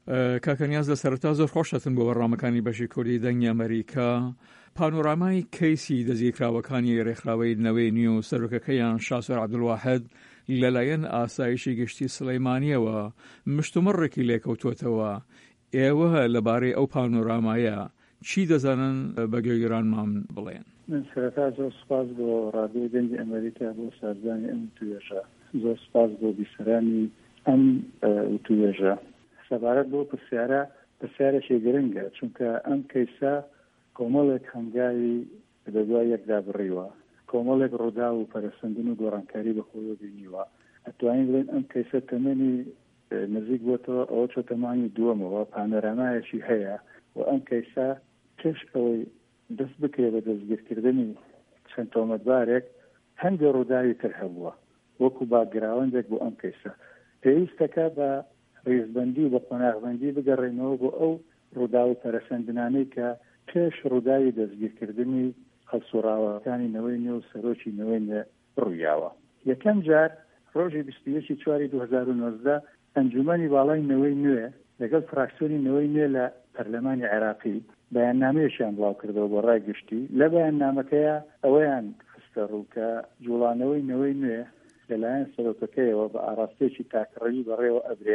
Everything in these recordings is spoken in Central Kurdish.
کاکەنیاز لە سەرەتا زۆر خۆشەتن بۆ بەڕامەکانی بەشی کوردی دەنگی ئەمریکا. پانۆرامای کەیسی دەزیکراوەکانی ڕێکخراوەی نەوەی نیو و سەرۆکەکەیان شاسوور عەبدولواحد لەلایەن ئاسایشی گشتی سلەیمانیەوە مشتومڕێکی لێکەوتوتەوە. ئێوە لەبارەی ئەو پانۆرامایە چی دەزانن بە گوێگرانمان بڵێن؟ من سەرەتا زۆر سپاس بۆ ڕادیۆی دەنگی ئەمریکا بۆ سازدانی ئەم توێژە، زۆر سپاس بۆ بیسەرانی ئەم توێژە. سەبارەت بۆ پرسیارێکی گرنگە، چونکە ئەم کەیسە کۆمەڵێک هەنگاوی لە دوای یەکدا بڕیوە، کۆمەڵێک ڕوودا و پەرسەندن و گۆڕانکاری بەخۆیەوە بینیوە. ئەتوانین بڵێن ئەم کەیسە تەمەنی نزیک بۆتەوە ئەوە چۆ تەمانی دووەمەوە، پانۆرامایەکی هەیە و ئەم کەیسە پێش ئەوەی دەست بکرێت بە دەستگیرکردنی چەند تۆمەتبارێک هەندێک ڕووداوی تر هەبووە وەکو باگراوەندێک بۆ ئەم کەیسە. پێویستەکە بە ڕێزبەندی و بە قۆناغبەندی بگەڕێنەوە بۆ ئەو ڕوودا و پەرسەندنانەی کە پێش ڕووداوی دەستگیرکردنی هەڵسوڕاوەکانی نەوەی نوێ و سەرۆکی نەوەی نوێ ڕوویاوە. یەکەم جار ڕۆژی 21/4/2019 ئەنجومەنی باڵای نەوەی نوێ لەگەڵ فراکسیۆنی نەوەی نوێ لە پەرلەمانی عێراقی بەیاننامەیەکیان بڵاو کردەوە بۆ ڕای گشتی. لە بەیاننامەکەیە ئەوەیان خستە ڕوو کە جوڵانەوەی نەوەی نوێ لەلایەن سەرۆکەکەیەوە بە ئاراستەیەکی تاکڕەوی بەڕێوە ئەبرێ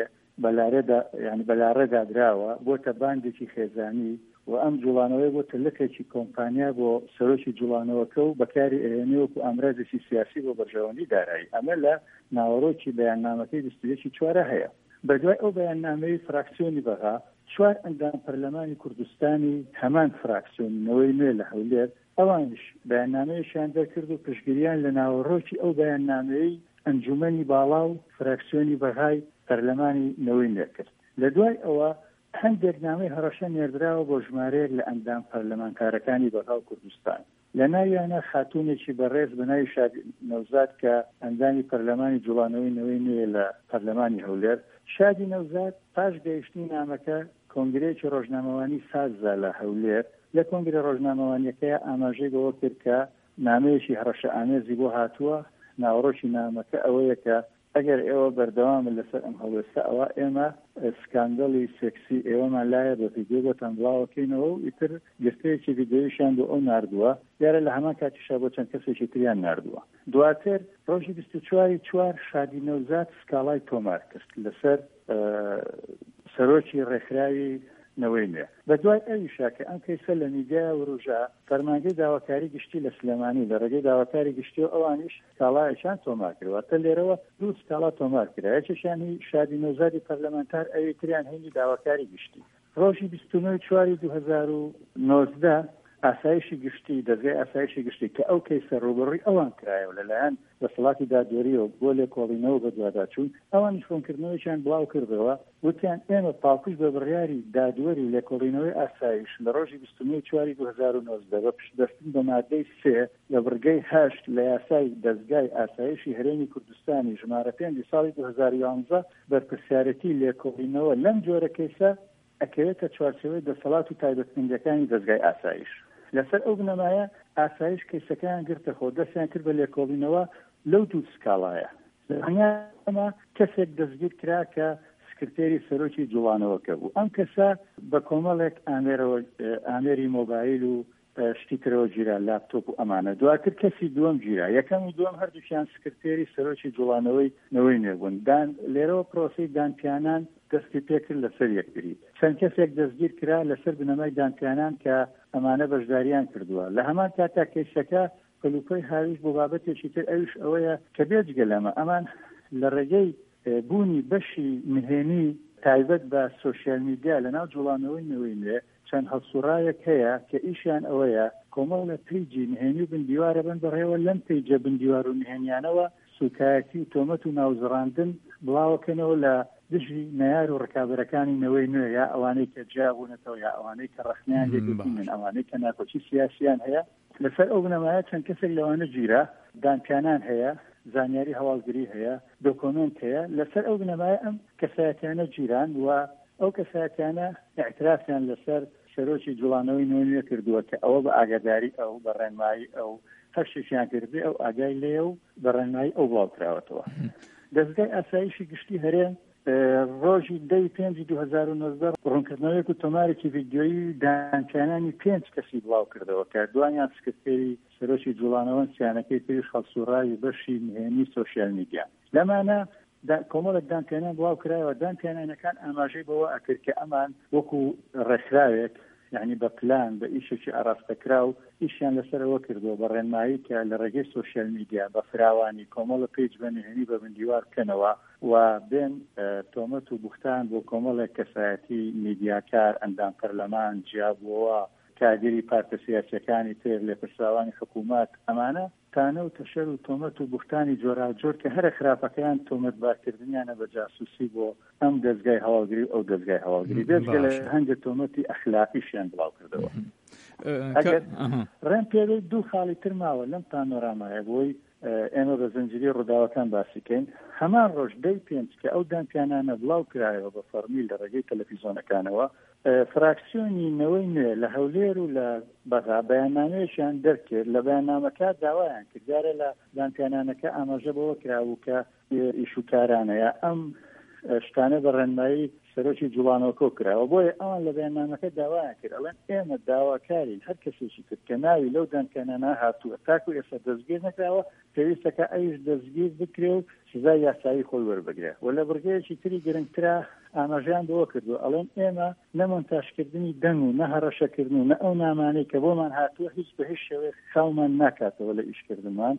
بەلارێدا دراوە بۆتە باندێکی خێزانی و ئەم جوڵانەوەی بۆتە لەکێکی کۆمپانیا بۆ سەرۆکی جوڵانەوەکە و بەکاری ئەهێنێوەکو ئامرازێکی سیاسی بۆ بەرژەوەندی دارایی. ئەمە لە ناوەڕۆکی بەیاننامەکەی 21/4 هەیە. بەدوای ئەو بەیاننامەی فراکسیۆنی بەغا 4 ئەندام پەرلەمانی کوردستانی هەمان فراکسیۆنەوەی نوێ لە هەولێر ئەوانش بەیاننامەیەشیان دەرکرد و پشتگیریان لە ناوەڕۆکی ئەو بەیاننامەی ئەنجومەنی باڵا و فراکسیۆنی بەغای پەرلەمانی نەوەی نوێ کرد. لە دوای ئەوە هەندێک نامەی هەڕەشە نێردراوە بۆ ژمارەیەک لە ئەندام پەرلەمانکارەکانی بەغا و کوردستان. لە ناویانە خاتوونێکی بەڕێز بە ناوی شادی نەوزاد کە ئەندامی پەرلەمانی جوڵانەوەی نەوەی نوێ لە پەرلەمانی هەولێر. شادی نەوزاد پاش گەیشتنی نامەکە کۆنگرەیەکی ڕۆژنامەوانی سازدا لە هەولێر. لە کۆنگرە ڕۆژنامەوانیەکەی ئاماژەی بەوە کرد کە نامەیەکی هەڕەشە ئامێزی بۆ هاتووە. ناوەڕۆکی نامەکە ئەوەیە کە ئەگەر ئێوە بەردەوام لەسەر ئەم هەڵوێستە ئەوە ئێمە سکاندەڵی سێکسی ئێوەمان لایە بە ڤیدیۆ بۆتان بڵاوەکەینەوە و ئیتر گرتەیەکی ڤیدیۆیشیان بۆ ئەو ناردووە، دیارە لە هەمان کاتیشا بۆ چەند کەسێکی تریان ناردووە. دواتر ڕۆژی 24/4 شادی نەوزاد سکاڵای تۆمار کرد لەسەر سەرۆکی ڕێکخراوی نەوەی نوێ. بە دوای ئەویشا کە ئەم کەیسە لە میدیای وروژا فەرمانگەی داواکاری گشتی لە سلێمانی لە ڕێگەی داواکاری گشتی و ئەوانیش سکاڵایەکیان تۆمار کردوە. تا لێرەوە دوو سکاڵا تۆمار کرا، یەکێکیان شادی نەوزادی پەرلەمانتار، ئەوی تریان هێنی داواکاری گشتی. ڕۆژی 29/4/2019 ئاسایشی گشتی دەزگای ئاسایشی گشتی کە ئەو کەیسە ڕوبڕی ئەوان کرایەوە لەلایەن دەسەڵاتی دادوەریەوە بۆ لێکۆڵینەوە بە دوواداچوون، ئەوان فۆنکردنەوەیشیان بڵاو کردەوە، وتیان ئێمە پاڵپشت بە بڕیاری دادوەری لێکۆڵینەوەی ئاسایش لە ڕۆژی 29/4/2019 بە پشتبەستن بە مادەی 3 لە بڕگەی 8 لە یاسای دەستگای ئاسایشی هەرێمی کوردستانی ژمارە 5 ساڵی 2011 بەرپرسیارەتی لێکۆڵینەوە لەم جۆرە کەیسە ئەکەوێتە چوارچێوەی دەسەڵات و تایبەتمەندیەکانی دەستگای ئاسایش. لەسەر ئەو بنەمایە ئاسایش کەیسەکەیان گرتە خۆ، دەستیان کرد بە لێکۆڵینەوە لەو دوو سکاڵایە. ئەمە کەسێک دەستگیر کرا کە سکرتێری سەرۆکی جوڵانەوەکە بوو. ئەم کەسە بە کۆمەڵێک ئامێری مۆبایل و شتی ترەوە گیرا، لاپتۆپ و ئەمانە. دواتر کەسی دووەم گیرا، یەکەم و دووەم هەردووکیان سکرتێری سەرۆکی جوڵانەوەی نەوەی نوێ بوون. لێرەوە پرۆسەی دانپیانان دەستی پێکرد لەسەر یەکتری. چەند کەسێک دەستگیر کرا لەسەر بنەمای دانپیانان کە ئەمانە بەشداریان کردووە. لە هەمان کاتا کەیسەکە کەلوپەی هاویش بۆ بابەتێکی تر ئەوش ئەوەیە کە بێجگە لەمە ئەمان لە ڕێگەی بوونی بەشی نهێنی تایبەت بە سۆشیال میدیا لەناو جوڵانەوەی نەوەی نوێ چەند هەڵسوڕایەک هەیە کە ئیشیان ئەوەیە کۆمەڵە پیجی نهێنی و بندیوارە بن بەڕێوە لەم پیجە بندیوار و نهێنیانەوە سوکایەتی و تۆمەت و ناوزڕاندن بڵاوەکەنەوە لە دژی نەیار و ڕکابەرەکانی نەوەی نوێ، یا ئەوانەی کە جیابوونەتەوە، یا ئەوانەی کە ڕەخنیان لێدەبینن، ئەوانەی کە ناکۆچی سیاسیان هەیە. لەسەر ئەو بنەمایە چەند کەسێک لەوانە گیرا، دانپیانان هەیە، زانیاری هەواڵگری هەیە، دۆکۆمنت هەیە. لەسەر ئەو بنەمایە ئەم کەسایەتیانە گیران و ئەو کەسایەتیانە اعترافیان لەسەر سەرۆکی جوڵانەوەی نوێ کردووە کە ئەوە بە ئاگاداری ئەو بە ڕێنمایی ئەو هەر شتێکیان کردبێ ئەو ئاگای لێ و بە ڕێنمایی ئەو بڵاوکراوەتەوە. دەستگای ئاسایشی گشتی هەرێم ڕۆژی 10/5/2019 ڕوونکردنەوەیەک و تۆمارێکی ڤیدیۆیی دانکێنانی 5 کەسی بڵاو کردەوە کە دوانیان سکرتێری سەرۆکی جوڵانەوە سیانەکەی پێویش خەڵسوڕاوی بەشی نهێنی سۆشیال میدیا لەمانە کۆمەڵێک دانکێنان بڵاو کرایەوە دانکێنانەکان ئاماژەی بەوە ئەکرد کە ئەمان وەکو ڕێکخراوێک یعنی بە پلان بە ئیشێکی ئاراستەکرا و ئیشیان لەسەرەوە کردەوە بە ڕێنمایی کە لە ڕێگەی سۆشیال میدیا بە فراوانی کۆمەڵە پیج بەنهێنی بە بندیوار بکەنەوە و بێن تۆمەت و بوختان بۆ کۆمەڵێک کەسایەتی میدیاکار ئەندام پەرلەمان جیابووەوە کادری پارتە سیاسیەکانی تر لێپرساوانی حکوومەت ئەمانە تانە و تەشەر و تۆمەت و بوختانی جۆراوجۆر کە هەرە خراپەکەیان تۆمەتبارکردنیانە بە جاسوسی بۆ ئەم دەستگای هەواڵگری و ئەو دەستگای هەواڵگری بێجگە لە هەندێک تۆمەتی ئەخلاقیشیان بڵاو کردەوە. ڕێم پێوەی دوو خاڵی تر ماوە لەم پانۆرامایە بۆی ئێمە بە زنجیری ڕووداوەکان باسیکەین. هەمان ڕۆژ 5 کە ئەو دانکێنانە بڵاو کرایەوە بە فەرمی لە ڕێگەی تەلەڤیزۆنەکانەوە فراکسیۆنی نەوەی نوێ لە هەولێر و لە بەیاننامەیەکیان دەرکرد لە بەیاننامەکە داوایان کرد جارە لە دانکێنانەکە ئاماژە بەوە کراوە کە ئیشوکارانەیە ئەم شتانە بە ڕێنمایی سەرۆکی جوڵانەوە کۆ کراوە بۆیە ئەوان لە بەیاننامەکە داوایان کرد ئەڵێن ئێمە داواکارین هەر کەسێکی کرد کە ناوی لەو دانکێنانە هاتووە تاکو ئێستا دەستگیر نەکراوە پێویستەکە ئەویش دەستگیر بکرێ و سزای یاسایی خۆی وەربگرێ و لە بڕگەیەکی تری گرنگترا ئاماژیان بەوە کردووە ئەڵێن ئێمە نە مۆنتاژکردنی دەنگ و نە هەڕەشەکردن و نە ئەو نامانەی کە بۆمان هاتووە هیچ بە هیچ شێوەیە خاومان ناکاتەوە لە ئیشکردنمان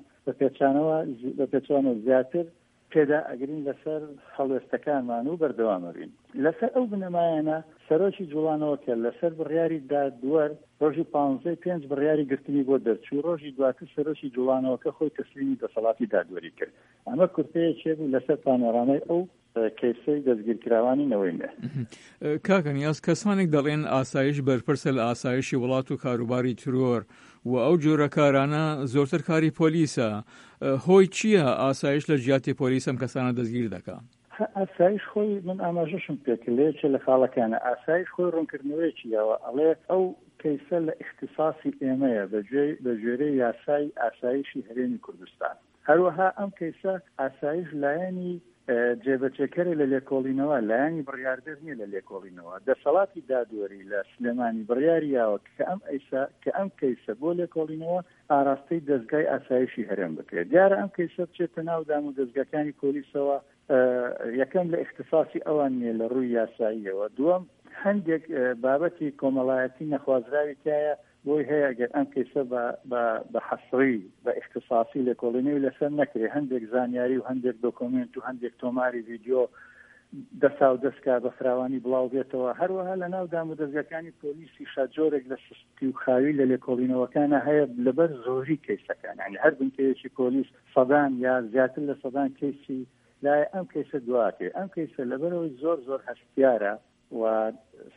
بە پێچوانەوە زیاتر پێدا ئەگرین لەسەر هەڵوێستەکانمان و بەردەوامەبین. لەسەر ئەو بنەمایانە سەرۆکی جوڵانەوە کە لەسەر بڕیاری دادوەر ڕۆژی 15 بڕیاری گرتنی بۆ دەرچوو ڕۆژی دواتر سەرۆکی جوڵانەوەکە خۆی تەسلیمی دەسەڵاتی دادوەری کرد. ئەمە کورتەیەکێ بوو لەسەر پانۆرامای ئەو کەیسەی دەستگیرکراوانی نەوەینە. کاکەنیاز کەسانێک دەڵێن ئاسایش بەرپرسە لە ئاسایشی وڵات و کاروباری ترۆر و ئەو جۆرە کارانە زۆرتر کاری پۆلیسە هۆی چییە ئاسایش لە جیاتی پۆلیس ئەم کەسانە دەستگیر دەکات؟ ئاسایش خۆی من ئاماژەشم پێکردێکە لە خاڵەکانە ئاسایش خۆی ڕوونکردنەوەیەکیەوە ئەڵێ ئەو کەیسە لە اختصاصی ئێمەیە بە ژێرەی یاسای ئاسایشی هەرێمی کوردستان هەروەها ئەم کەیسە ئاسایش لایەنی جێبەجێکەرە لە لێکۆڵینەوە لایەنی بڕیاردەر نیە لە لێکۆڵینەوە دەسەڵاتی دادوەری لە سلێمانی بڕیاریاوە کە ئەم کەیسە بۆ لێکۆڵینەوە ئاراستەی دەستگای ئاسایشی هەرێم بکرێت دیارە ئەم کەیسە بچێتە ناو دام و دەستگاکانی پۆلیسەوە یەکەم لە اختصاصی ئەوان نیە لە ڕووی یاساییەوە دووەم هەندێک بابەتی کۆمەڵایەتی نەخوازراوی تایە بۆی هەیە ئەگەر ئەم کەیسە بە حەسڕی بە اختصاصی لێکۆڵینەوەی لەسەر نەکرێ هەندێک زانیاری و هەندێک دۆکۆمنت و هەندێک تۆماری ڤیدیۆ دەسا و دەستکا بە فراوانی بڵاو بێتەوە هەروەها لە ناو دام و دەستگاکانی پۆلیسی شاجۆرێک لە سستی و خاوی لە لێکۆڵینەوەکانە هەیە لەبەر زۆری کەیسەکان یعنی هەر بنکەیەکی پۆلیس سەدان یا زیاتر لە سەدان کەیسی لای ئەم کەیسە دواکێ ئەم کەیسە لەبەرەوەی زۆر هەستیارە و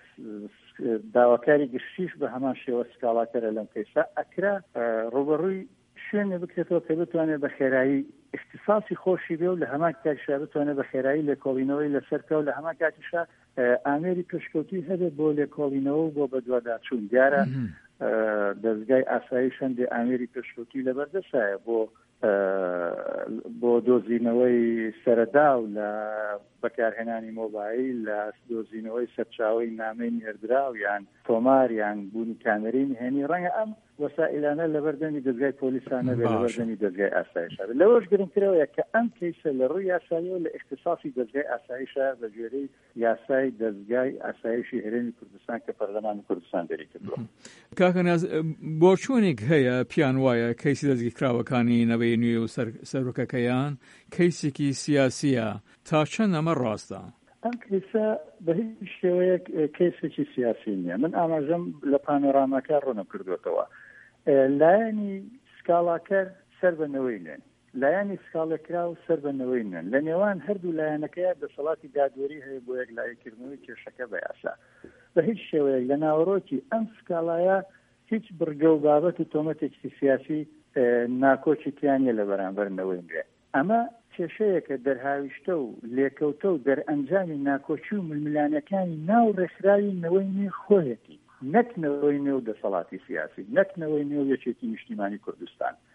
داواکاری گشتیش بە هەمان شێوە سکاڵاکەرە لەم کەیسە ئەکرا ڕوبەڕووی شوێنێ بکرێتەوە کە بتوانێت بە خێرایی اختصاصی خۆشی بێ و لە هەمان کاتیشا بتوانێت بە خێرایی لێکۆڵینەوەی لەسەر کە و لە هەمان کاتیشا ئامێری پێشکەوتی هەبێت بۆ لێکۆڵینەوە و بۆ بەدواداچوون دیارە دەستگای ئاسایش هەندێ ئامێری پێشکەوتی لەبەردەسایە بۆ دۆزینەوەی سەرەدا و لە بەکارهێنانی مۆبایل لە دۆزینەوەی سەرچاوی نامەی نێردراو یان تۆمار یان بوونی کامێرەی نهێنی ڕەنگە ئەم وەسائلانە لەبەردەمی دەستگای پۆلیسانە بێ لەبەردەمی دەستگای ئاسایشە لەوەش گرنگترەوەیە کە ئەم کەیسە لە ڕووی یاساییەوە لە اختصاصی دەستگای ئاسایشە بە ژێرەی یاسای دەستگای ئاسایشی هەرێمی کوردستان کە پەرلەمانی کوردستان دەری کردووە. کاکەناز بۆ چۆنێک هەیە پیان وایە کەیسی دەستگیرکراوەکانی نەوەی نوێ و سەرۆکەکەیان کەیسێکی سیاسیە تا چەند ئەمە ڕاستە؟ ئەم کەیسە بە هیچ شێوەیەک کەیسێکی سیاسی نییە من ئاماژەم لە پانۆراماکە ڕوونە کردوێتەوە لایەنی سکاڵاکەر سەر بەنەوەی نێن لایەنی سکاڵەکرا و سەر بەنەوەی نێن لە نێوان هەردوو لایەنەکەیە دەسەڵاتی دادوەری هەیە بۆ یەکلایەکردنەوەی کێشەکە بە یاسا بە هیچ شێوەیەک لە ناوەڕۆکی ئەم سکاڵایە هیچ بڕگە و بابەت و تۆمەتێکی سیاسی ناکۆچی تیانە لە بەرامبەرنەوەی نوێ ئەمە کێشەیەکە دەرهاویشتە و لێکەوتە و دەرئەنجامی ناکۆچی و ململانەکانی ناو ڕێکخراوی نەوەی نوێ خۆیەتی نەکنەوەی نێو دەسەڵاتی سیاسی نەکنەوەی نێو یەکێتی نیشتیمانی کوردستان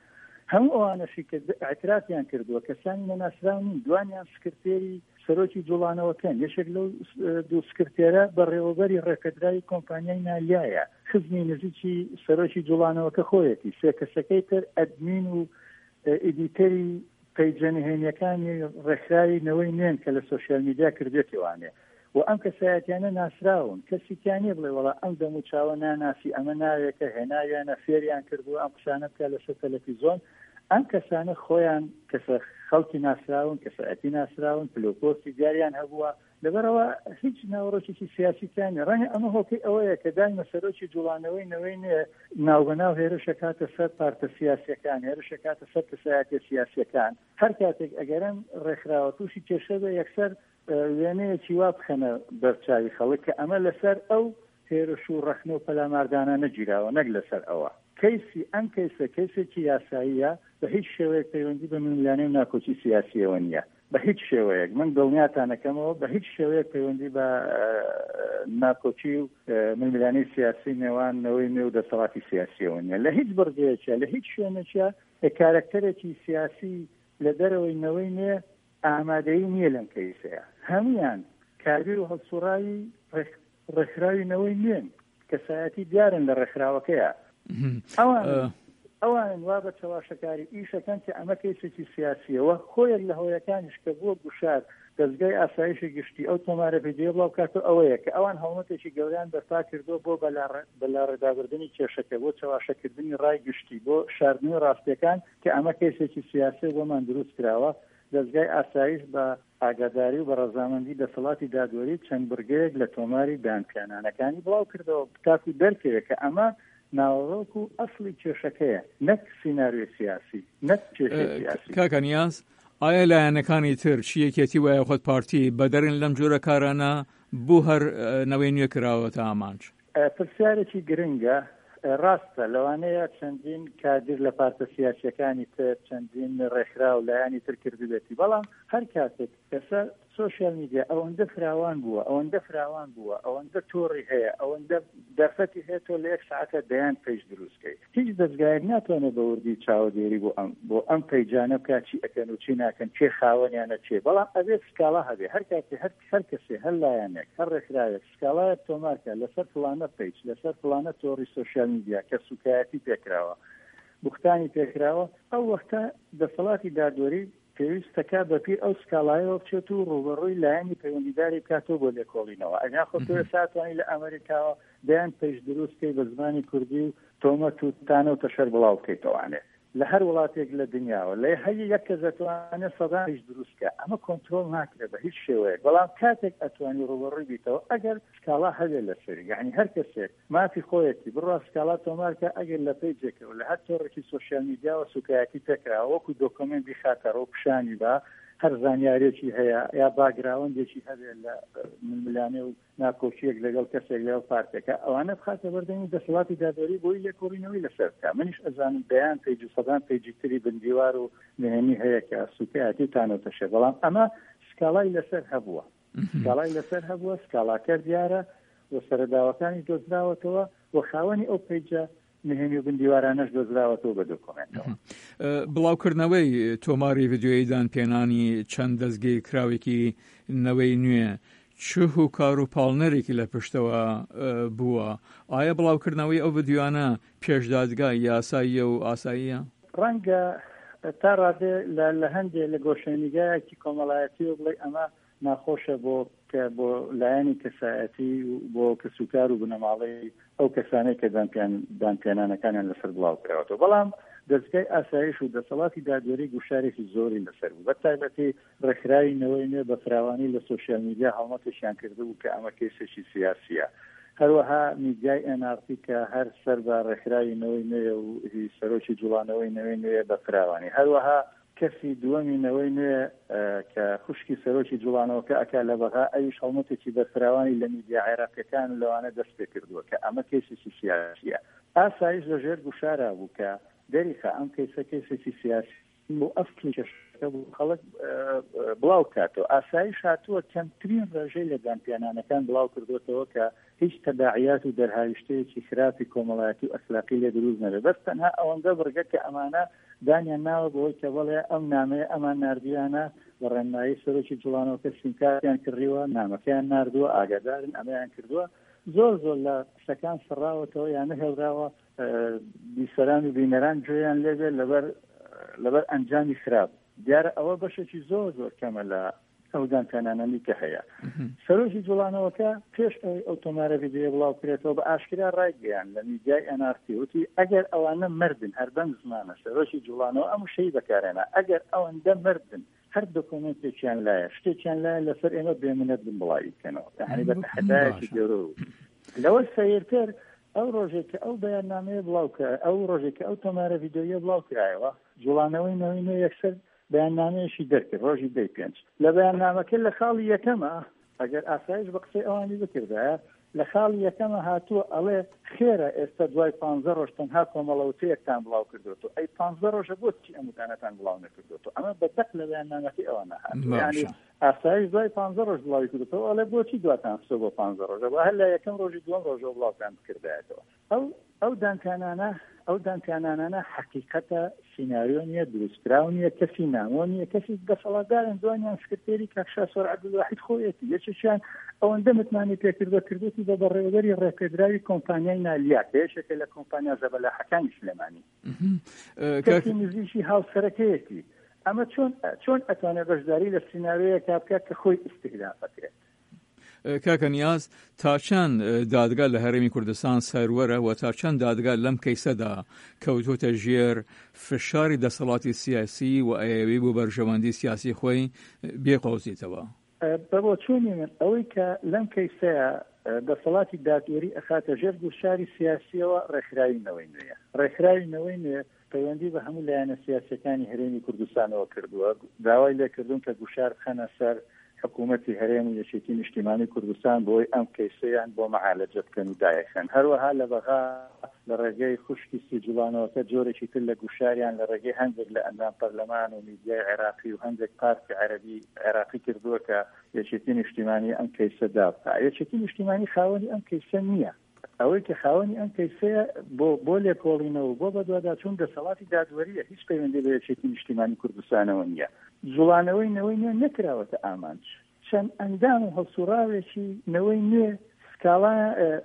هەموو ئەوانەشی کە ئاعترافیان کردووە کەسانی نەناسراون دوانیان سکرتێری سەرۆکی جوڵانەوەکەن یەشێک لەو دوو سکرتێرە بەڕێوەبەری ڕێکەدرایی کۆمپانیای نالیایە خزمی نزیکی سەرۆکی جوڵانەوەکە خۆیەتی سێ کەسەکەی تر ئەدمین و ئیدیتەری پەیجەنهێنیەکانی ڕێکخراوی نوێن کە لە سۆشیال میدیا کردێتیوانێ و ئەم کەسایەتیانە ناسراون کەسییانێ بڵێ وڵا ئەم دەم و چاوە ناناسی ئەمە ناوێکە هێناویانە فێریان کردو ئەم قسانە بکە لەسەر تەلەڤیزۆن ئەم کەسانە خۆیان کەسە خەڵکی ناسراون کەسایەتی ناسراون پلۆپۆستی دیاریان هەبووە لەبەرەوە هیچ ناوەڕۆکێکی سیاسییانی ڕەنگە ئەمە هۆکەی ئەوەیە کە دایمە سەرۆکی جوڵانەوەی نەوەی نێ ناوبەناو هێرشە کاتە سەر پارتە سیاسیەکان هێرشە کاتە سەر کەسایەتی سیاسیەکان هەر کاتێک ئەگەرن ڕێکخراوە تووشی کێشە بە یەکسەر وێنەیەکی وا بخەنە بەرچاوی خەڵک کە ئەمە لەسەر ئەو هێرش و ڕەخنە و پەلاماردانە نەگیراوە نەک لەسەر ئەوە کەیسی ئەم کەیسە کەیسێکی یاساییە بە هیچ شێوەیەک پەیوەندی بە ملیانەی و ناکۆچی سیاسیەوە نییە بە هیچ شێوەیەک من دڵنیاتانەکەمەوە بە هیچ شێوەیەک پەیوەندی بە ناکۆچی و ملیانەی سیاسی نێوانەوەی نێو دەسەڵاتی سیاسیەوە نییە لە هیچ بڕگەیەکە لە هیچ شوێنێکە کارکتەرێکی سیاسی لە دەرەوەی نەوەی نێ ئامادەی نییە لەم کەیسەیە هەمویان کاربیر و هەڵسوڕایی ڕێکخراوی نەوەی نوێن کەسایەتی دیارن لە ڕێکخراوەکەیە ئەوان وا بە چاواشەکاری ئیشەکەن کە ئەمە کەیسێکی سیاسیەوە خۆیەک لە هۆیەکانیش کە بووە گوشار دەستگای ئاسایشی گشتی ئەو تۆمارە پێدێ بڵاو کاتۆ ئەوەیە کە ئەوان هەڵمەتێکی گەوریان بەرپا کردو بۆ بەلا ڕێدابردننی کێشەکە بۆ چاواشەکردنی ڕای گشتی بۆ شاردنی ڕاستیەکان کە ئەمە کەیسێکی سیاسی بۆمان دروست کراوە دەستگای ئاسایش بە ئاگاداری و بە ڕەزامەندی دەسەڵاتی دادوەری چەند برگەیەک لە تۆماری بیانپێنانەکانی بڵاو کردەوە تاکو دەرکەوێت کە ئەمە ناوەڕۆک و ئەسڵی کێشەکەیە نەک سیناریۆ سیاسی نەک کێشە سیاسی کاکە نیاز ئایا لایەنەکانی تر چیەکێتی وایە خۆت پارتی بەدەرن لەم جۆرە کارانە بوو هەر نەوەی نوێ کراوەتە ئامانج پرسیارێکی گرنگە ڕاستە لەوانەیە چەندین کادر لە پارتە سیاسیەکانی تر چەندین ڕێکخرا و لایانی تر کردوێتی بەڵام هەر کاتێک کەسە سۆشیال میدیا ئەوەندە فراوان بووە ئەوەندە تۆڕی هەیە ئەوەندە دەرفەتی هەیە تۆ لە 1 ساعتە دەیان پێش دروستکەی هیچ دەستگایەک ناتوانێت بە وردی چاوەدێری بۆ ئەم پەیجانە بکات چی ئەکەن و چی ناکەن چێ خاوەنیانە چێ بەڵام ئەبێت سکاڵا هەبێ هەر کاتێ هەر کەسێ هەر لایەنێک هەر ڕێکخراوێک سکاڵایەک تۆمارکە لەسەر فلانە پەیج لەسەر فلانە تۆڕی سۆشیال میدیا کە سوکایەتی پێکراوە بوختانی پێکراوە ئەو وەختە دەسەڵاتی دادوەری پێویستەکە بەپیر ئەو سکاڵایەوە بچێت و ڕوبەڕووی لایەنی پەیوەندیداری بکاتەوە بۆ لێکۆڵینەوە ئەگەر خۆ تۆ ساتوانی لە ئەمریکاوە دەیان پێش دروستکەی بە زمانی کوردی و تۆمەت و تانە و تەشەر بڵاو بکەیتەوانێت لە هەر وڵاتێک لە دنیاوە لە هەیە یەک کەس دەتوانێت سەدان پێش دروستکە ئەمە کۆنترۆل ناکرێت بە هیچ شێوەیە بەڵام کاتێک ئەتوانی ڕوبەڕووی بیتەوە ئەگەر سکاڵا هەبێ لەسەر یعنی هەر کەسێک مافی خۆیەتی بڕوا سکاڵا تۆمارکە ئەگەر لە پەیجێکەوە لە هەر تۆڕێکی سۆشیال میدیاوە سوکایەتی پێکراوە وەکو دۆکۆمنت بخاتە ڕۆ پیشانی بە هەر زانیارێکی هەیە یا باگراوندێکی هەبێت لە ململانێ و ناکۆچیەک لەگەڵ کەسێک لەو پارتەکە ئەوانە بخاتە بەردەمی دەسەڵاتی دادوەری بۆی لێکۆڵینەوەی لەسەرکە منیش ئەزانم بەیان پێیج و سەدان پێیجی تری بندیوار و نهێنی هەیە کە سوکایەتی تانۆتەشە بەڵام ئەمە سکاڵای لەسەر هەبووە سکاڵاکە دیارە و سەرداوەکانی دۆزراوەتەوە و خاوەنی ئەو پێیجە نهێنی و بندیوارانەش دۆزراوەتەوە بە دۆکۆمنتەوە بڵاوکردنەوەی تۆماری ڤیدیۆیی دانپێنانی چەند دەستگەی کراوێکی نەوەی نوێ چه و کار و پاڵنەرێکی لە پشتەوە بووە ئایا بڵاوکردنەوەی ئەو ڤیدیۆانە پێشدادگای یاساییە و ئاساییە ڕەنگە تا ڕادێ لە هەندێک لە گۆشەنیگایەکی کۆمەڵایەتی و بڵێ ئەمە ناخۆشە بۆ لایەنی کەسایەتی بۆ کەسوکار و بنەماڵی ئەو کەسانەی کە دانپێنانەکانیان لەسەر بڵاو کراوەتەوە بەڵام دەستگای ئاسایش و دەسەڵاتی دادوەری گوشارێکی زۆری لەسەر بوو بە تایبەتی ڕێکخراوی نەوەی نوێ بە فراوانی لە سۆشیال میدیا هەڵمەتێکیان کردبوو کە ئەمە کێسێکی سیاسیە هەروەها میدیای NRT کە هەر سەر بە ڕێکخراوی نەوەی نوێ و سەرۆکی جوڵانەوەی نەوەی نوێ بە فراوانی هەروەها کەسی دووەمی نەوەی نوێ کە خوشکی سەرۆکی جوڵانەوەکە ئەکا لە بەغا ئەویش هەڵمەتێکی بە فراوانی لە میدیا عێراقیەکان لەوانە دەست پێ کردووە کە ئەمە کێسێکی سیاسیە ئاسایش لەژێر گوشارا بوو کە دەریخە ئەم کەیسێکی سیاسی بۆ ئەفکی کێشەکە بوو خەڵک بڵاو کاتەوە ئاسایش هاتووە کەمترین ڕێژەی لە دانپێنانەکان بڵاو کردوێتەوە کە هیچ تەداعیات و دەرهاویشتەیەکی خراپی کۆمەڵایەتی و ئەخلاقی لێ دروست نەبێت بەس تەنها ئەوەندە بڕگە کە ئەمانە دانیان ناوە بۆی کە بڵێ ئەم نامەیە ئەمان نردویانە بە ڕێنمایی سەرۆکی جوڵانەوەکە سینکاریان کڕیوە نامەکەیان نردووە ئاگادارن ئەمەیان کردووە زۆر لە قسەکان سڕاوەتەوە یان نەهێڵراوە بیسەران و بینەران گوێیان لێبێ لەبەر ئەنجامی خراپ دیارە ئەوە بەشێکی زۆر کەمە لە ئەو دانکانانەی کە هەیە سەرۆکی جوڵانەوەکە پێش ئەو تۆمارە ڤیدیۆ بڵاو کرێتەوە بە ئاشکرا ڕایگەیان لە میدیای ئەنارتی وتی ئەگەر ئەوانە مردن هەر بەم زمانە سەرۆکی جوڵانەوە ئەم شەی بەکارێنە ئەگەر ئەوەندە مردن هەر دۆکۆمنتێکیان لایە شتێکیان لایە لەسەر ئێمە بێمنەت بن بڵاوی بکەنەوە یعنی بە تەحدایەکی گەورە لەوە سەیرتر ئەو ڕۆژێک کە ئەو بەیاننامەیە بڵاوکە ئەو ڕۆژێک کە ئەو تۆمارە ڤیدیۆیە بڵاو کرایەوە جوڵانەوەی نەوەی یەکسەر بەیاننامەیەشی دەرکرد ڕۆژی 5 لە بەیاننامەکە لە خاڵی یەکەمە ئەگەر ئاسایش بە قسەی ئەوانی بکردایە لە خاڵی یەکەمە هاتووە ئەڵێ خێرە ئێستا دوای 15 ڕۆژ تەنها کۆمەڵەوتەیەکتان بڵاو کردوێتەوە ئەی 15 ڕۆژە بۆچی ئەمتانەتان بڵاو نەکردوێتەوە ئەمە بەدەق لە بەیاننامەکەی ئەوانە هاتووە یعنی ئاسایش دوای 15 ڕۆژ بڵاوی کردوێتەوە ئەڵێ بۆچی دواتان سۆ بۆ 15 ڕۆژە بە هەر لە یەکەم ڕۆژی دووەم ڕۆژەوە بڵاوتان بکردایەتەوە ئەو دانکانانە حقیقەتە سیناریۆ نیە دروستکراو نیە کەسی نامۆ نیە کەسی دەسەڵاتدارن دوانیان سکرتێری کاکشا سۆر عەبدولواحید خۆیەتی یەکێکیان ئەوەندە متمانی پێکردوەتی بە بەڕێوەبەری ڕێپێدراوی کۆمپانیای نالیا کە یەکێکە لە کۆمپانیا زەبەلاحەکانی سلێمانی کەسی نزیکی هاوسەرەکەیەتی ئەمە چۆن ئەتوانێت بەشداری لە سیناریۆیەکا بکات کە خۆی ئیستیغلافەکرێت کاکە نیاز تا چەند دادگا لە هەرێمی کوردستان سەروەرە و تا چەند دادگا لەم کەیسەدا کەوتوتە ژێر فشاری دەسەڵاتی سیاسی و ئەیەوی بۆ بەرژەوەندی سیاسی خۆی بێقۆزیتەوە بەبۆ چوونی من ئەوەی کە لەم کەیسەیە دەسەڵاتی دادوەری ئەخاتە ژێر گوشاری سیاسیەوە ڕێکخراوینەوەی نوێیە ڕێکخراوینەوەی نوێ پەیوەندی بە هەموو لایەنە سیاسەکانی هەرێمی کوردستانەوە کردووە داوای لێکردوون کە گوشار بخەنە سەر حکوومەتی هەرێم و یەکێتی نیشتیمانی کوردستان بۆی ئەم کەیسەیان بۆ مەعالەجە بکەن و دایەخەن هەروەها لە بەغا لە ڕێگەی خوشکی سیجوڵانەوەکە جۆرێکی تر لە گوشاریان لە ڕێگەی هەندێک لە ئەندام پەرلەمان و میدیای عێراقی و هەندێک پارتی عێراقی کردووە کە یەکێتی نیشتیمانی ئەم کەیسە دابکە یەکێتی نیشتیمانی خاوەنی ئەم کەیسە نییە ئەوەی کە خاوەنی ئەم کەیسەیە بۆ لێکۆڵینەوە بۆ بەدواداچوون دەسەڵاتی دادوەریە هیچ پەیوەندی بە یەکێتی نیشتیمانی کوردستانەوە نییە جوڵانەوەی نەوەی نوێ نەکراوەتە ئامانج چەند ئەندام و هەڵسوڕاوێکی نەوەی نوێ سکاڵا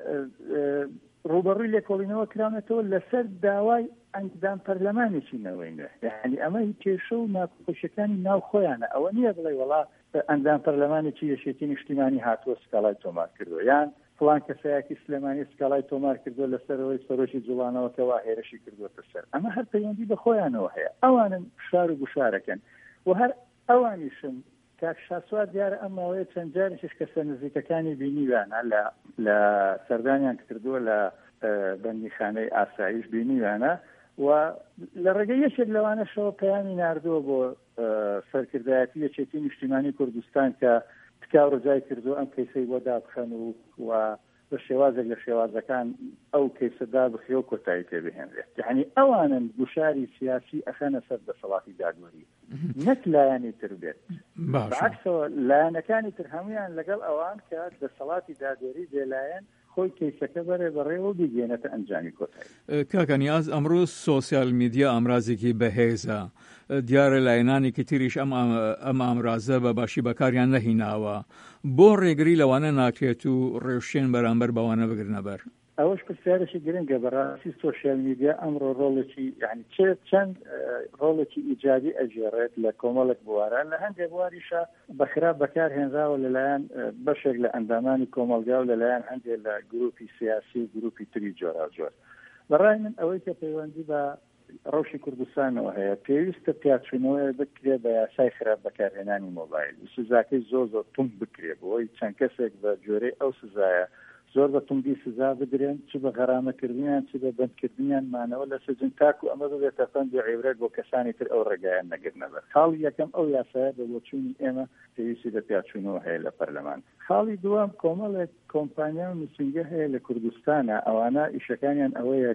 ڕوبەڕووی لێکۆڵینەوە کراونەتەوە لەسەر داوای ئەندام پەرلەمانێکی نەوەی نوێ یعنی ئەمە کێشە و ناخۆشیەکانی ناو خۆیانە ئەوە نییە بڵێ وەڵا ئەندام پەرلەمانێکی یەکێتی نیشتیمانی هاتووە سکاڵای تۆمار کردووە یان فڵان کەسایەکی سلێمانی سکاڵای تۆمار کردووە لەسەرەوەی سەرۆکی جوڵانەوەکە وا هێرشی کردووەتە سەر ئەمە هەر پەیوەندی بە خۆیانەوە هەیە ئەوانن شار و گوشارەکەن و هەر ئەوانیشن کاکشاسوار دیارە ئەم ماوەیە چەند جارێکیش کەسە نزیکەکانی بینیوانە لە سەردانیان کردووە لە بەندیخانەی ئاسایش بینیوانە و لە ڕێگەی یەکێک لەوانەشەوە پەیامی ناردووە بۆ سەرکردایەتی یەکێتی نیشتیمانی کوردستان کە تکاو ڕجای کردو ئەم کەیسەی بۆ دابخەن و بە شێوازێک لە شێوازەکان ئەو کەیسە دابخێ و کۆتایی پێبهێنرێت یعنی ئەوانن گوشاری سیاسی ئەخەنە سەر دەسەڵاتی دادوەری نەک لایەنی تر بێت بەعکسەوە لایەنەکانی تر هەمویان لەگەڵ ئەوان کە دەسەڵاتی دادوەری بێلایەن خۆی کەیسەکە بەرێ بەڕێوە بیگێنێتە ئەنجامی کۆتایی کاکە نیاز ئەمڕۆ سۆسیال میدیا ئامرازێکی بەهێزە دیارە لایەنانێکی تریش ئەم ئامرازە بە باشی بەکاریان نەهیناوە بۆ ڕێگری لەوانە ناکرێت و ڕێوشێن بەرامبەر بەوانە بگرنەبەر ئەوەش پرسیارێکی گرنگە بەڕاستی سۆسیال میدیا ئەمڕۆ ڕۆڵێکی یعنی چەند ڕۆڵێکی ئیجابی ئەژێڕێت لە کۆمەڵێک بوارە لە هەندێک بواریشە بەخراپ بەکارهێنراوە لەلایەن بەشێک لە ئەندامانی کۆمەلگا و لەلایەن هەندێک لە گروپی سیاسی و گروپی تری جۆراوجۆر بەڕای من ئەوەی کە پەیوەندی بە ڕەوشی کوردستانەوە هەیە پێویستە پیاچوونەوە بکرێ بە یاسای خراپ بەکارهێنانی مۆبایل سزاکەی زۆر توند بکرێ بۆی چەند کەسێک بە جۆرەی ئەو سزایە زۆر بە توندی سزا بدرێن چ بە غەرامەکردنیان چ بە بەندکردنیان مانەوە لە سجن تاکو ئەمە ببێتە فەندی عیبرەت بۆ کەسانی تر ئەو ڕێگایان نەگرنەبەر خاڵی یەکەم ئەو یاسایە بە بۆچوونی ئێمە پێویستی بە پیاچوونەوە هەیە لە پەرلەمان خاڵی دووەم کۆمەڵێک کۆمپانیا و نووسینگە هەیە لە کوردستانە ئەوانە ئیشەکانیان ئەوەیە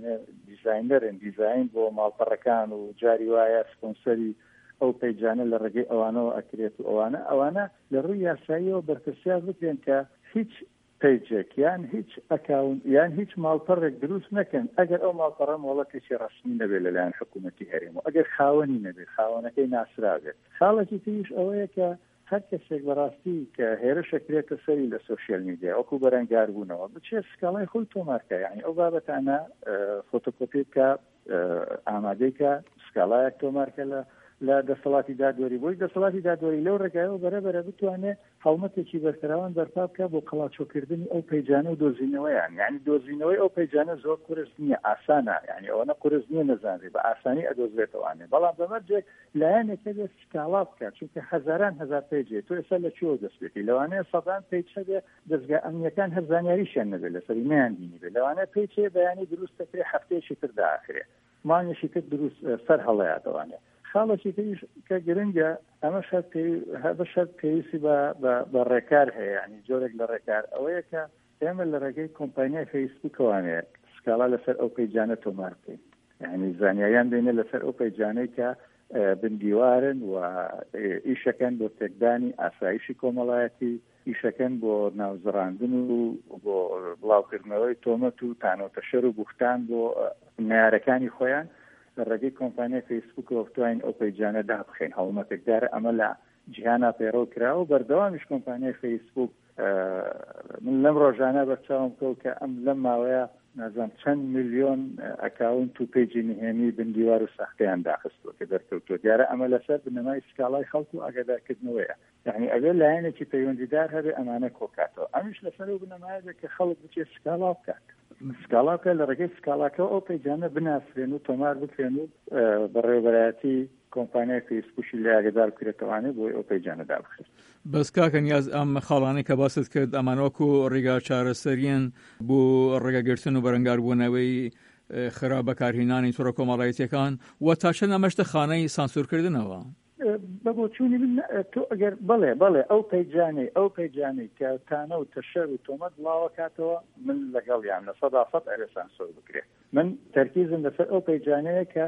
دیزاینەرن دیزاین بۆ ماڵپەڕەکان و جاری وایە سپۆنسەری ئەو پەیجانە لە ڕێگەی ئەوانەوە ئەکرێت و ئەوانە لە ڕووی یاساییەوە بەرپرسیار بکرێن کە هیچ پیجێک یان هیچ ئەکاون یان هیچ ماڵپەڕێک دروست نەکەن ئەگەر ئەو ماڵپەڕە وڵاتێکی ڕسمی نەبێت لەلایەن حکوومەتی هەرێم و ئەگەر خاوەنی نەبێت خاوەنەکەی ناسرابێت. خاڵێکی تریش ئەوەیە کە هەر کەسێک بەڕاستی کە هێرشە کرێتە سەری لە سوشیال میدیا وەکو بەرەنگاربوونەوە بچێت سکاڵای خۆی تۆمارکە، یعنی ئەو بابەتانە فۆتۆکۆپی بکە ئامادەیکە سکاڵایەک تۆمارکە لە دەسەڵاتی دادوەری بۆی دەسەڵاتی دادوەری لەو ڕێگایەوە بەرەبەرە بتوانێت هەڵمەتێکی بەرپەرەوان بەرپا بکە بۆ قەڵاچۆکردنی ئەو پەیجانە و دۆزینەوەیان، یعنی دۆزینەوەی ئەو پەیجانە زۆر قورس نییە، ئاسانە، یعنی ئەوەنە قورس نییە نەزانێت بە ئاسانی ئەدۆزرێتەوانێ، بەڵام بەمەرجێک لایەنێکە دێت سکاڵا بکات چونکە هەزاران هەزار پەیجێت تۆ ئێستا لە چۆ دەستێتی لەوانەیە سەدان پەیج هەبێ دەستگا ئەمنیەکان هەر زانیاریشیان نەبێت لەسەری نەیانبینی بێت لەوانەیە پەیجێ بەیانی دروست دەکرێت هەفتەیەکی تر داخرێ مانگێکی تر دروست سەر هەڵەیاتەوانێت. خاڵێکی تریش کە گرنگە ئەمە شەرت پێویستی بە ڕێکار هەیە، ینی جۆرێک لە ڕێکار ئەوەیە کە ئێمە لە ڕێگەی کۆمپانیای فەیسبووکەوانەیە سکاڵا لەسەر ئەو پەیجانە تۆمار بکەین، یعنی زانیاریان بینە لەسەر ئەو پەیجانەی کە بندیوارن و ئیشەکەن بۆ تێکدانی ئاسایشی کۆمەڵایەتی، ئیشەکەن بۆ ناوزڕاندن و بۆ بڵاوکردنەوەی تۆمەت و تانۆتە شەر و بوختان بۆ معیارەکانی خۆیان لە ڕێگەی کۆمپانیای فەیسبووکەوە بتوانین ئەو پەیجانە دابخەین. هەوڵمەتێکدارە ئەمە لە جیهانا پێڕەو کراوە و بەردەوامیش کۆمپانیای فەیسبووک من لەم ڕۆژانە بەرچاوم کەوت کە ئەم لەم ماوەیە نازانم چەند ملیۆن ئەکاونت و پێیجی نهێنی بندیوار و ساختەیان داخستووە کە دەرکەوتووە. دیارە ئەمە لەسەر بنەمای سکاڵای خەڵک و ئاگادارکردنەوەیە، یعنی ئەگەر لایەنێکی پەیوەندیدار هەبێ ئەمانە کۆکاتەوە. ئەمیش لەسەر و بنەمایە کە خەڵک بچێت سکاڵا بکات، سکاڵا بکە لە ڕێگەی سکاڵاکەەوە ئەو پەیجانە بناسرێن و تۆمار بکرێن و بەڕێوەبەرایەتی کۆمپانیای فەیسبووکی لە ئاگادار بکرێتەوانێت بۆی ئەو پەیجانە دابخێت. بەس کاکە نیاز ئەم خاڵانەی کە باست کرد ئەمانوەکو ڕێگا چارەسەریان بۆ ڕێگەگرتن و بەرەنگاربوونەوەی خراپ بەکارهێنانی تۆڕە کۆمەڵایەتیەکان و تا چەند ئەمەشتە خانەی سانسورکردنەوە. بەبۆچوونی من تۆ ئەگەر بڵێ ئەو پەیجانەی کە تانە و تەشەر و تۆمەت بڵاوە کاتەوە من لەگەڵیان لە 100% ئەرێ سانسۆر بکرێت. من تەرکیزم لەسەر ئەو پەیجانەیە کە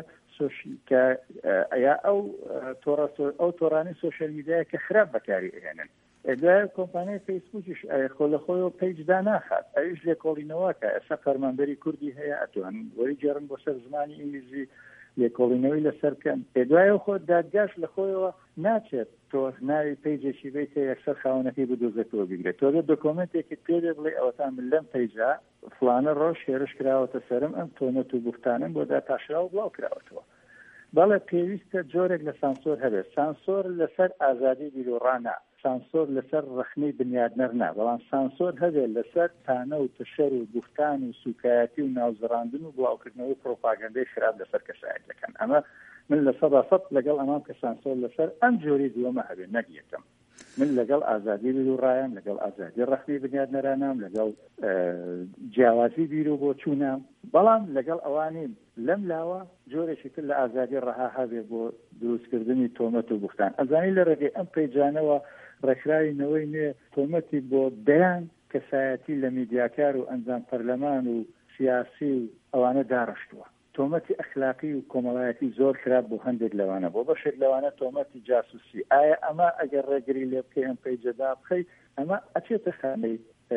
ئەو تۆڕانی سۆشیال میدیای کە خراپ بەکاری ئێنن. ئەگەر کۆمپانیای فەیسبووکیش خۆ لە خۆیەوە پەیجدا ناخات، ئەویش لێکۆڵینەوە کە ئێستا فەرمانبەری کوردی هەیە ئەتوان وەری جێڕن بۆ سەر زمانی ئینگلیزی لێکۆڵینەوەی لەسەر بکەن. پێدوایە خۆ دادگاش لە خۆیەوە ناچێت تۆ ناوی پەیجێکی بێت کە یەکسەر خاوەنەکەی بدۆزێتەوە بگرێت. تۆ دۆکۆمنتێکت پێدێ بڵێ ئەوەتان من لەم پەیجا فلانە ڕۆژ هێرش کراوەتە سەرم ئەم تۆمەت و بوختانم بۆ داتاشرا و بڵاو کراوەتەوە. بەڵێ پێویستە جۆرێک لە سانسۆر هەبێت. سانسۆر لەسەر ئازادی بیرۆڕانە، سانسۆر لەسەر ڕەخنەی بنیادنەر نا، بەڵام سانسۆر هەبێت لەسەر تانە و تەشەر و بوختان و سوکایەتی و ناوزڕاندن و بڵاوکردنەوەی پرۆپاگەندەی خراپ لەسەر کەسایەتەکان. ئەمە من لە 100% لەگەڵ ئەمام کە سانسۆر لەسەر ئەم جۆری دووەمە هەبێت نەگیەکەم. من لەگەڵ ئازادی بیرۆڕایم، لەگەڵ ئازادی ڕەخنەی بنیادنەرانم، لەگەڵ جیاوازی بیرۆ بۆ چوونام، بەڵام لەگەڵ ئەوانیم لەم لاوە جۆرێکی تر لە ئازادی ڕەها هەبێت بۆ دروستکردنی تۆمەت و بوختان. ئەزانی لە ڕێگەی ئەم پەیجانەوە ڕێکخراوینەوەی نوێ تۆمەتی بۆ دەیان کەسایەتی لە میدیاکار و ئەنجام پەرلەمان و سیاسی و ئەوانە داڕشتووە. تۆمەتی ئەخلاقی و کۆمەڵایەتی زۆر خراپ بۆ هەندێک لەوانە، بۆ بەشێک لەوانە تۆمەتی جاسوسی. ئایا ئەمە ئەگەر ڕێگری لێ بکەی ئەم پەیجەدا بخەی ئەمە ئەچێتە خانەی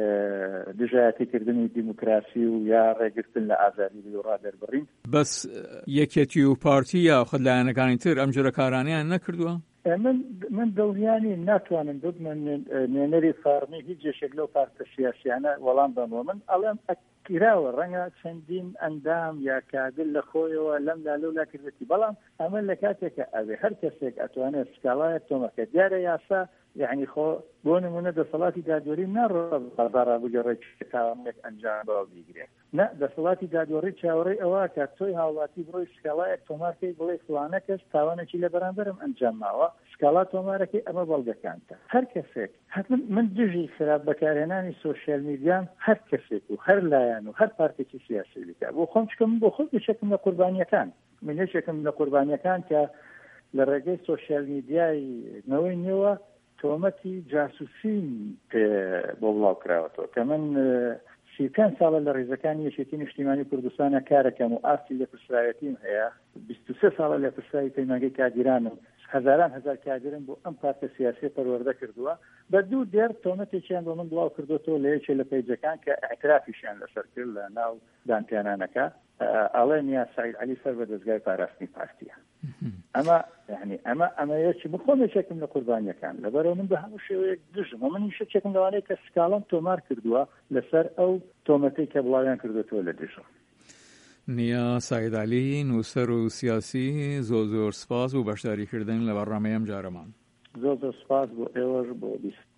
دژایەتیکردنی دیموکراسی و یا ڕێگرتن لە ئازادی بیرۆڕا دەربڕین؟ بەس یەکێتی و پارتی یا خودلایەنەکانی تر ئەم جۆرە کارانیان نەکردووە؟ من دڵنیانی ناتوانم ببمە نوێنەری فارمی هیچ جێشێک لەو پارتە سیاسیانە وەڵام بەمەوە. من ئەڵێم ئەکیراوە ڕەنگە چەندین ئەندام یا کادر لە خۆیەوە لەم لالۆلا کردێتی، بەڵام ئەمە لە کاتێکە ئەوێ هەر کەسێک ئەتوانێت سکاڵایەک تۆمەکە دیارە یاسا یعنی خۆ بۆ نمونە دەسەڵاتی دادوەری ناڕۆبارابووگەڕێک تاوانێک ئەنجام بەوە بیگرێت. نە دەسەڵاتی دادوەری چاوەڕێی ئەوە کە تۆی هاوڵاتی بڕۆی سکاڵایەک تۆمارکەی بڵێ فلانە کەس تاوانێکی لە بەرامبەرم ئەنجام ماوە سکاڵا تۆمارەکەی ئەمە بەڵگەکانتە. هەر کەسێک من دژی خراپ بەکارهێنانی سۆشیال میدیان هەر کەسێک و هەر لایەن و هەر پارتێکی سیاسی بکە بۆ خۆم چکەم بۆ خۆم یەکێکم لە قوربانیەکان من یەکێکم لە قوربانیەکان کە لە ڕێگەی سۆشیال میدیای نەوەی نێوە تۆمەتی جاسوسی بۆ بڵاو کراوەتەوە کە من 35 ساڵە لە ڕێزەکانی یەکێتی نیشتیمانی کوردستانە کارەکەم و ئاستی لە پرسرایەتیم هەیە، 23 ساڵە لە پرسرایی پەیمانگەی کادیرانم، هەزاران هەزار کادرن بۆ ئەم پارتە سیاسی پەروەردە کردووە بە دوو دێر تۆمەتێکیان بۆ من بڵاو کردوەوە لە یەکێ لە پەیجەکان کە ئاعترافیشیان لەسەر کرد لە ناو دانتیانانەکە ئەڵێن یا سعید عەلی سەر بە دەستگای پاراستنی پارتیە. ئەمە یەکی بخۆمێکێکم لە قوربانیەکان لەبەرەوە من بە هەموو شێوەیەک دژم و من شتێکم لەوانەیە کە سکاڵم تۆمار کردووە لەسەر ئەو تۆمەتەی کە بڵاویان کردوێتەوە لە دژم. نیا سعید علی نووسەر و سیاسی زۆر سپاس و بەشداریکردن لە بەڕامەیەم جارەمان. زۆر سپاس بۆ ئێوەش بۆ بیست